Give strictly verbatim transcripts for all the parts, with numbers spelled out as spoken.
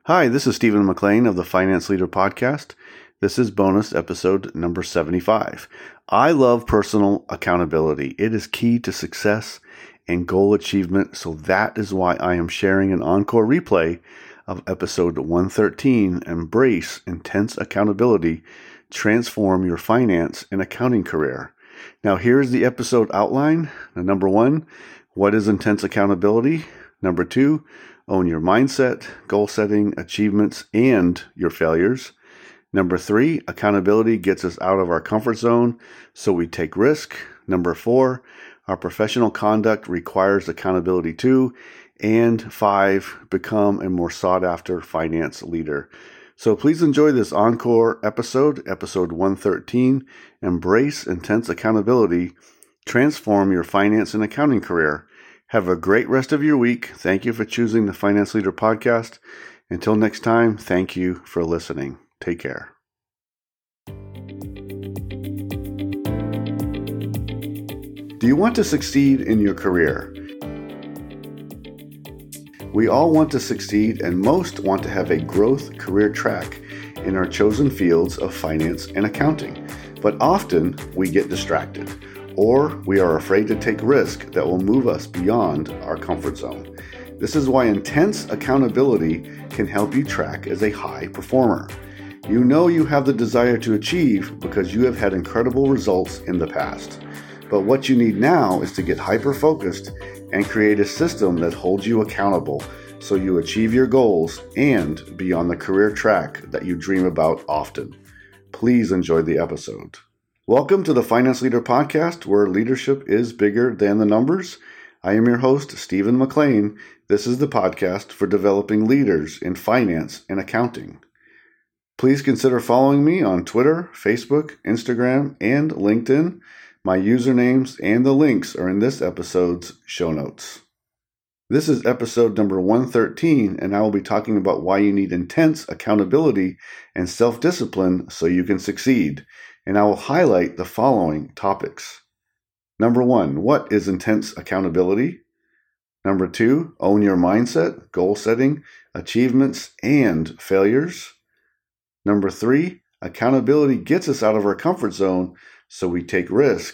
Hi, this is Stephen McLean of the Finance Leader Podcast. This is bonus episode number seventy-five. I love personal accountability. It is key to success and goal achievement, so that is why I am sharing an encore replay of episode one thirteen, Embrace Intense Accountability, Transform Your Finance and Accounting Career. Now, here's the episode outline. Number one, what is intense accountability? Number two, own your mindset, goal setting, achievements, and your failures. Number three, accountability gets us out of our comfort zone, so we take risk. Number four, our professional conduct requires accountability too. And five, become a more sought after finance leader. So please enjoy this encore episode, episode one thirteen, Embrace Intense Accountability, Transform Your Finance and Accounting Career. Have a great rest of your week. Thank you for choosing the Finance Leader Podcast. Until next time, thank you for listening. Take care. Do you want to succeed in your career? We all want to succeed, and most want to have a growth career track in our chosen fields of finance and accounting. But often we get distracted, or we are afraid to take risk that will move us beyond our comfort zone. This is why intense accountability can help you track as a high performer. You know you have the desire to achieve because you have had incredible results in the past. But what you need now is to get hyper-focused and create a system that holds you accountable so you achieve your goals and be on the career track that you dream about often. Please enjoy the episode. Welcome to the Finance Leader Podcast, where leadership is bigger than the numbers. I am your host, Stephen McLean. This is the podcast for developing leaders in finance and accounting. Please consider following me on Twitter, Facebook, Instagram, and LinkedIn. My usernames and the links are in this episode's show notes. This is episode number one thirteen, and I will be talking about why you need intense accountability and self-discipline so you can succeed. And I will highlight the following topics. Number one, what is intense accountability? Number two, own your mindset, goal setting, achievements, and failures. Number three, accountability gets us out of our comfort zone, so we take risk.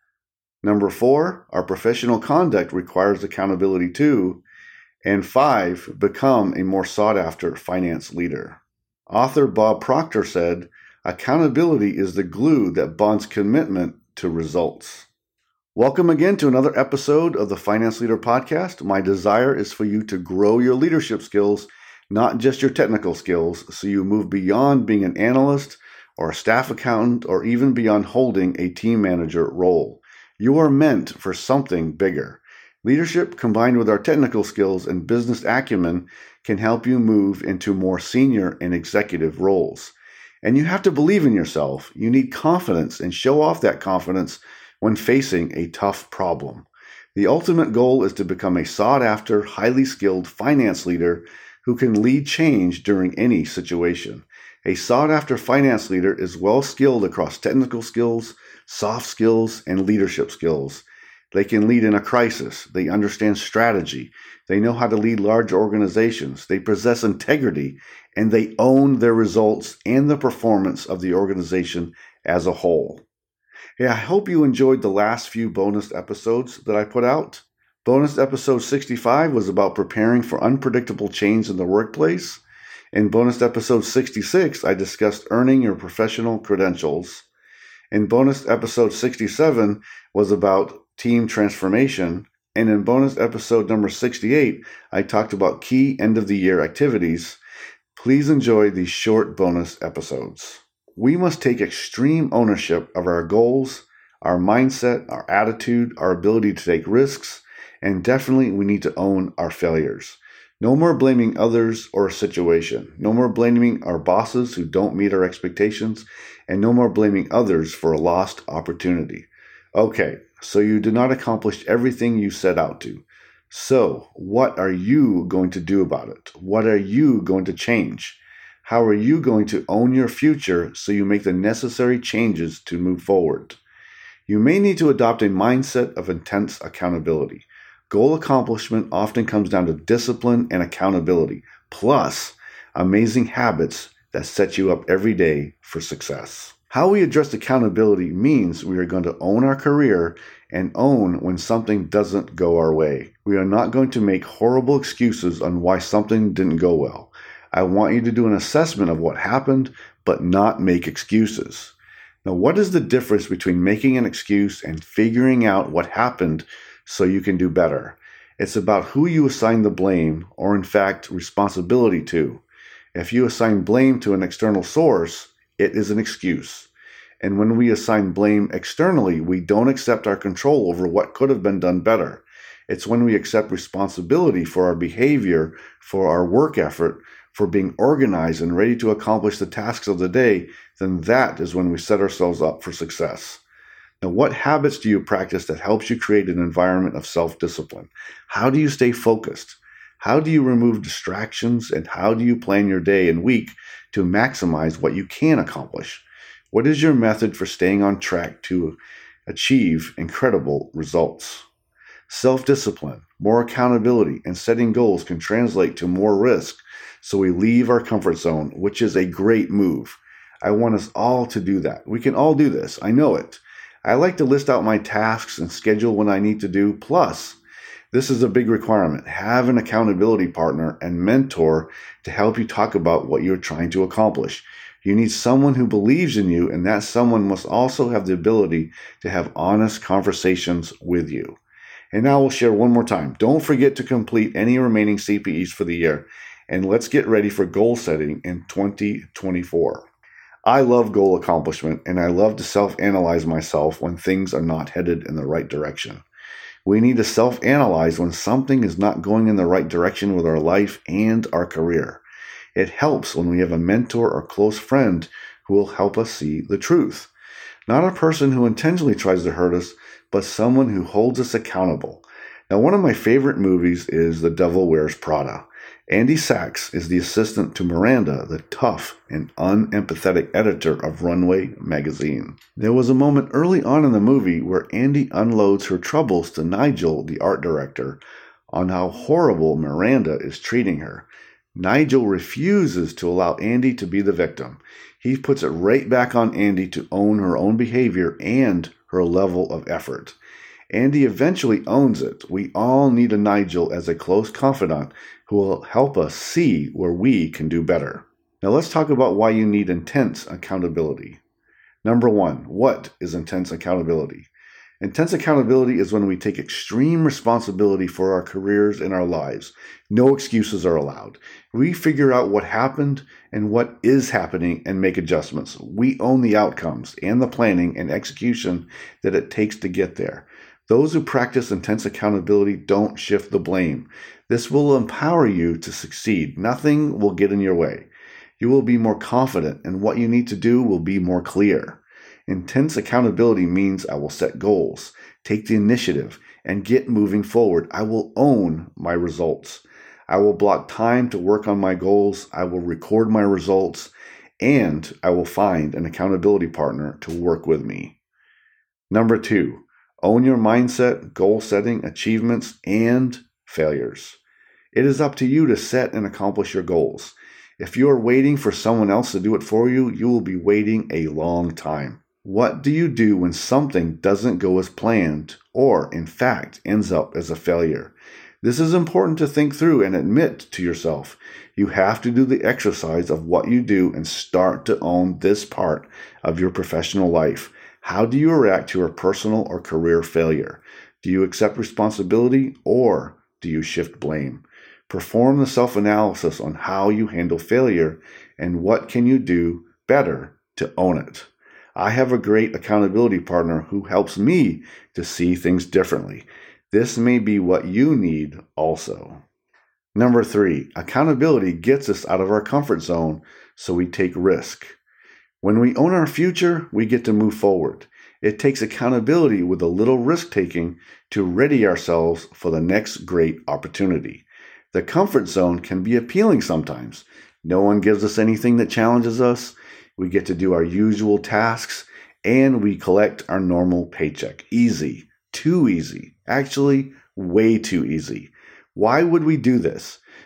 Number four, our professional conduct requires accountability too. And five, become a more sought after finance leader. Author Bob Proctor said, accountability is the glue that bonds commitment to results. Welcome again to another episode of the Finance Leader Podcast. My desire is for you to grow your leadership skills, not just your technical skills, so you move beyond being an analyst or a staff accountant or even beyond holding a team manager role. You are meant for something bigger. Leadership combined with our technical skills and business acumen can help you move into more senior and executive roles. And you have to believe in yourself. You need confidence and show off that confidence when facing a tough problem. The ultimate goal is to become a sought-after, highly skilled finance leader who can lead change during any situation. A sought-after finance leader is well-skilled across technical skills, soft skills, and leadership skills. They can lead in a crisis. They understand strategy. They know how to lead large organizations. They possess integrity, and they own their results and the performance of the organization as a whole. Hey, I hope you enjoyed the last few bonus episodes that I put out. Bonus episode sixty-five was about preparing for unpredictable change in the workplace. In bonus episode sixty-six, I discussed earning your professional credentials. In bonus episode sixty-seven was about team transformation. And in bonus episode number sixty-eight, I talked about key end-of-the-year activities. Please enjoy these short bonus episodes. We must take extreme ownership of our goals, our mindset, our attitude, our ability to take risks, and definitely we need to own our failures. No more blaming others or a situation. No more blaming our bosses who don't meet our expectations, and no more blaming others for a lost opportunity. Okay, so you did not accomplish everything you set out to. So, what are you going to do about it? What are you going to change? How are you going to own your future so you make the necessary changes to move forward? You may need to adopt a mindset of intense accountability. Goal accomplishment often comes down to discipline and accountability, plus amazing habits that set you up every day for success. How we address accountability means we are going to own our career and own when something doesn't go our way. We are not going to make horrible excuses on why something didn't go well. I want you to do an assessment of what happened, but not make excuses. Now, what is the difference between making an excuse and figuring out what happened so you can do better? It's about who you assign the blame, or in fact, responsibility to. If you assign blame to an external source, it is an excuse. And when we assign blame externally, we don't accept our control over what could have been done better. It's when we accept responsibility for our behavior, for our work effort, for being organized and ready to accomplish the tasks of the day, then that is when we set ourselves up for success. Now, what habits do you practice that helps you create an environment of self-discipline? How do you stay focused? How do you remove distractions? And how do you plan your day and week to maximize what you can accomplish? What is your method for staying on track to achieve incredible results? Self-discipline, more accountability, and setting goals can translate to more risk, so we leave our comfort zone, which is a great move. I want us all to do that. We can all do this. I know it. I like to list out my tasks and schedule what I need to do. Plus, this is a big requirement. Have an accountability partner and mentor to help you talk about what you're trying to accomplish. You need someone who believes in you, and that someone must also have the ability to have honest conversations with you. And now we'll share one more time. Don't forget to complete any remaining C P Es for the year. And let's get ready for goal setting in twenty twenty-four. I love goal accomplishment, and I love to self-analyze myself when things are not headed in the right direction. We need to self-analyze when something is not going in the right direction with our life and our career. It helps when we have a mentor or close friend who will help us see the truth. Not a person who intentionally tries to hurt us, but someone who holds us accountable. Now, one of my favorite movies is The Devil Wears Prada. Andy Sachs is the assistant to Miranda, the tough and unempathetic editor of Runway magazine. There was a moment early on in the movie where Andy unloads her troubles to Nigel, the art director, on how horrible Miranda is treating her. Nigel refuses to allow Andy to be the victim. He puts it right back on Andy to own her own behavior and her level of effort. Andy eventually owns it. We all need a Nigel as a close confidant who will help us see where we can do better. Now let's talk about why you need intense accountability. Number one, what is intense accountability? Intense accountability is when we take extreme responsibility for our careers and our lives. No excuses are allowed. We figure out what happened and what is happening and make adjustments. We own the outcomes and the planning and execution that it takes to get there. Those who practice intense accountability don't shift the blame. This will empower you to succeed. Nothing will get in your way. You will be more confident, and what you need to do will be more clear. Intense accountability means I will set goals, take the initiative, and get moving forward. I will own my results. I will block time to work on my goals. I will record my results, and I will find an accountability partner to work with me. Number two, own your mindset, goal setting, achievements, and failures. It is up to you to set and accomplish your goals. If you are waiting for someone else to do it for you, you will be waiting a long time. What do you do when something doesn't go as planned or, in fact, ends up as a failure? This is important to think through and admit to yourself. You have to do the exercise of what you do and start to own this part of your professional life. How do you react to a personal or career failure? Do you accept responsibility or do you shift blame? Perform the self-analysis on how you handle failure and what can you do better to own it. I have a great accountability partner who helps me to see things differently. This may be what you need also. Number three, accountability gets us out of our comfort zone, so we take risk. When we own our future, we get to move forward. It takes accountability with a little risk-taking to ready ourselves for the next great opportunity. The comfort zone can be appealing sometimes. No one gives us anything that challenges us. We get to do our usual tasks, and we collect our normal paycheck. Easy. Too easy. Actually, way too easy. Why would we do this?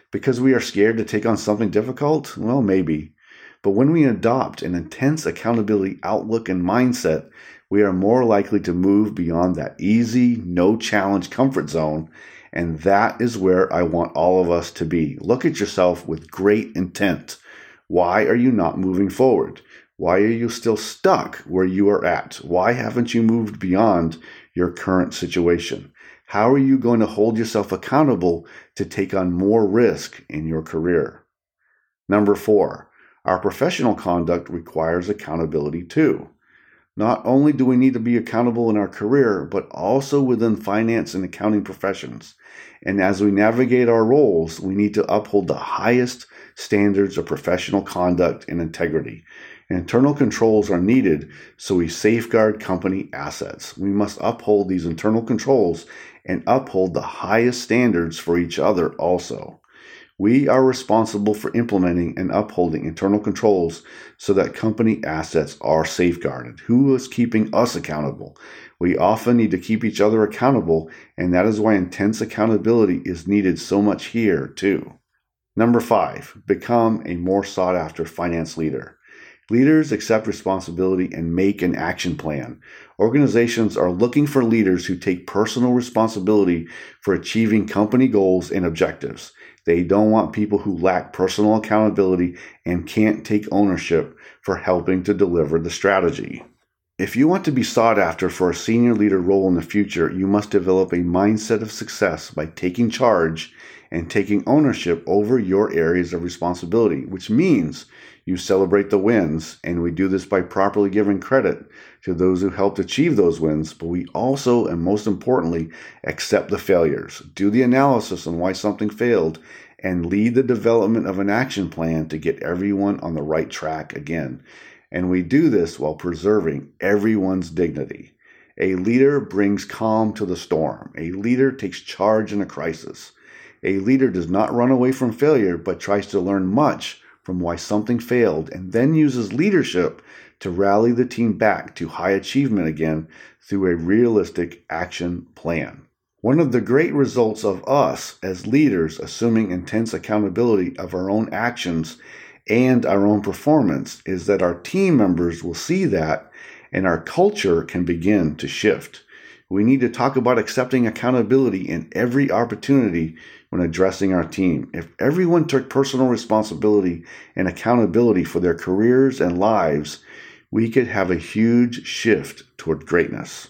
Because we are scared to take on something difficult? Well, maybe. But when we adopt an intense accountability outlook and mindset, we are more likely to move beyond that easy, no-challenge comfort zone, and that is where I want all of us to be. Look at yourself with great intent. Why are you not moving forward? Why are you still stuck where you are at? Why haven't you moved beyond your current situation? How are you going to hold yourself accountable to take on more risk in your career? Number four, our professional conduct requires accountability too. Not only do we need to be accountable in our career, but also within finance and accounting professions. And as we navigate our roles, we need to uphold the highest standards of professional conduct and integrity. Internal controls are needed so we safeguard company assets. We must uphold these internal controls and uphold the highest standards for each other also. We are responsible for implementing and upholding internal controls so that company assets are safeguarded. Who is keeping us accountable? We often need to keep each other accountable, and that is why intense accountability is needed so much here too. Number five, become a more sought-after finance leader. Leaders accept responsibility and make an action plan. Organizations are looking for leaders who take personal responsibility for achieving company goals and objectives. They don't want people who lack personal accountability and can't take ownership for helping to deliver the strategy. If you want to be sought after for a senior leader role in the future, you must develop a mindset of success by taking charge and taking ownership over your areas of responsibility, which means you celebrate the wins, and we do this by properly giving credit to those who helped achieve those wins, but we also, and most importantly, accept the failures, do the analysis on why something failed, and lead the development of an action plan to get everyone on the right track again. And we do this while preserving everyone's dignity. A leader brings calm to the storm. A leader takes charge in a crisis. A leader does not run away from failure, but tries to learn much from why something failed, and then uses leadership to rally the team back to high achievement again through a realistic action plan. One of the great results of us as leaders assuming intense accountability of our own actions and our own performance is that our team members will see that, and our culture can begin to shift. We need to talk about accepting accountability in every opportunity when addressing our team. If everyone took personal responsibility and accountability for their careers and lives, we could have a huge shift toward greatness.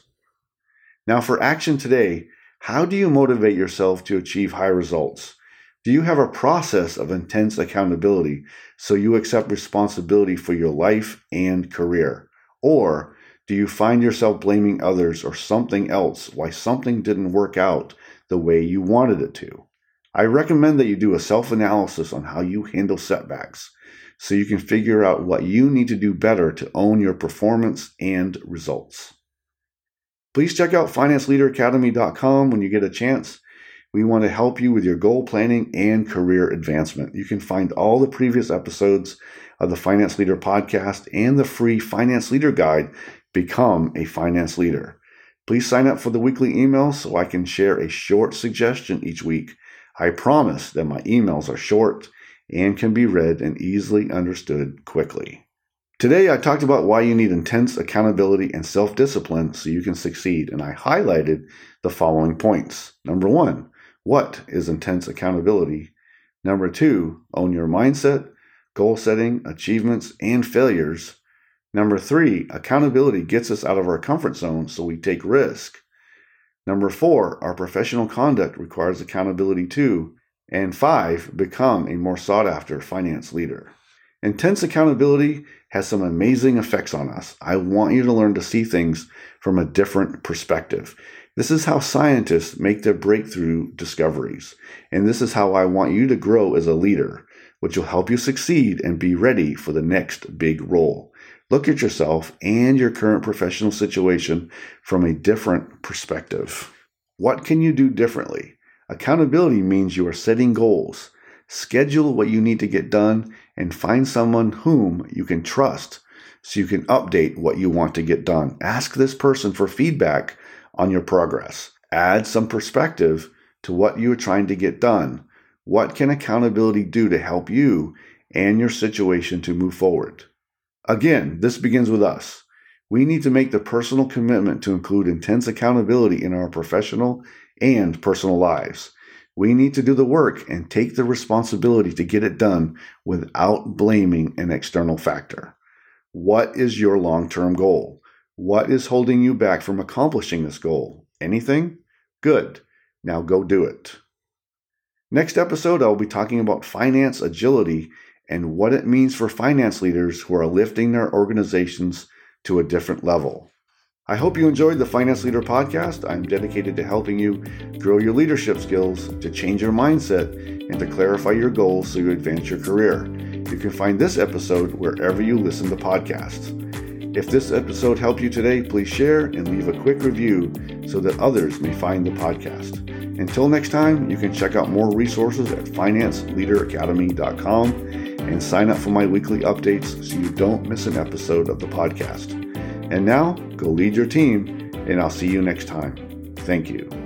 Now, for action today, how do you motivate yourself to achieve high results? Do you have a process of intense accountability so you accept responsibility for your life and career? Or do you find yourself blaming others or something else why something didn't work out the way you wanted it to? I recommend that you do a self-analysis on how you handle setbacks so you can figure out what you need to do better to own your performance and results. Please check out finance leader academy dot com when you get a chance. We want to help you with your goal planning and career advancement. You can find all the previous episodes of the Finance Leader podcast and the free Finance Leader Guide, Become a Finance Leader. Please sign up for the weekly email so I can share a short suggestion each week. I promise that my emails are short and can be read and easily understood quickly. Today, I talked about why you need intense accountability and self-discipline so you can succeed, and I highlighted the following points. Number one, what is intense accountability? Number two, own your mindset, goal setting, achievements, and failures. Number three, accountability gets us out of our comfort zone so we take risk. Number four, our professional conduct requires accountability too. And five, become a more sought-after finance leader. Intense accountability has some amazing effects on us. I want you to learn to see things from a different perspective. This is how scientists make their breakthrough discoveries. And this is how I want you to grow as a leader, which will help you succeed and be ready for the next big role. Look at yourself and your current professional situation from a different perspective. What can you do differently? Accountability means you are setting goals. Schedule what you need to get done and find someone whom you can trust so you can update what you want to get done. Ask this person for feedback on your progress. Add some perspective to what you are trying to get done. What can accountability do to help you and your situation to move forward? Again, this begins with us. We need to make the personal commitment to include intense accountability in our professional and personal lives. We need to do the work and take the responsibility to get it done without blaming an external factor. What is your long-term goal? What is holding you back from accomplishing this goal? Anything? Good. Now go do it. Next episode, I'll be talking about finance agility and what it means for finance leaders who are lifting their organizations to a different level. I hope you enjoyed the Finance Leader Podcast. I'm dedicated to helping you grow your leadership skills, to change your mindset, and to clarify your goals so you advance your career. You can find this episode wherever you listen to podcasts. If this episode helped you today, please share and leave a quick review so that others may find the podcast. Until next time, you can check out more resources at finance leader academy dot com and sign up for my weekly updates so you don't miss an episode of the podcast. And now, go lead your team, and I'll see you next time. Thank you.